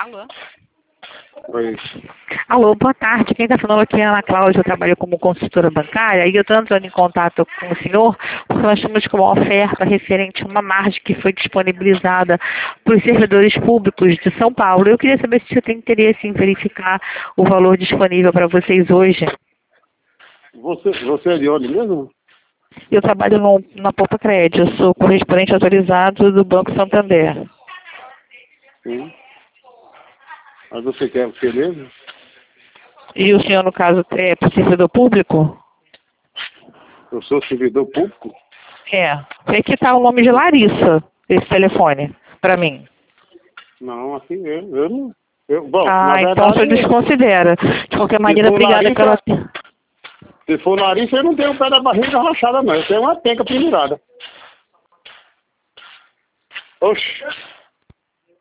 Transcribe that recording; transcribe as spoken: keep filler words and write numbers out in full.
Alô? Oi. Alô, boa tarde. Quem está falando aqui é a Ana Cláudia. Eu trabalho como consultora bancária e eu estou entrando em contato com o senhor porque nós temos com uma oferta referente a uma margem que foi disponibilizada para os servidores públicos de São Paulo. Eu queria saber se você tem interesse em verificar o valor disponível para vocês hoje. Você, você é de onde mesmo? Eu trabalho no, na Poupa Crédito. Eu sou correspondente autorizado do Banco Santander. Sim. Mas você quer o que mesmo? E o senhor, no caso, é para servidor público? Eu sou servidor público? É. Aqui está o nome de Larissa, esse telefone, para mim. Não, assim eu, eu não. Eu, bom, Ah, na então o senhor verdade, desconsidera. De qualquer maneira, for obrigada Larissa, pela... se for nariz, eu não tenho o pé da barriga rachada, não. Eu tenho uma penca pendurada. Oxe.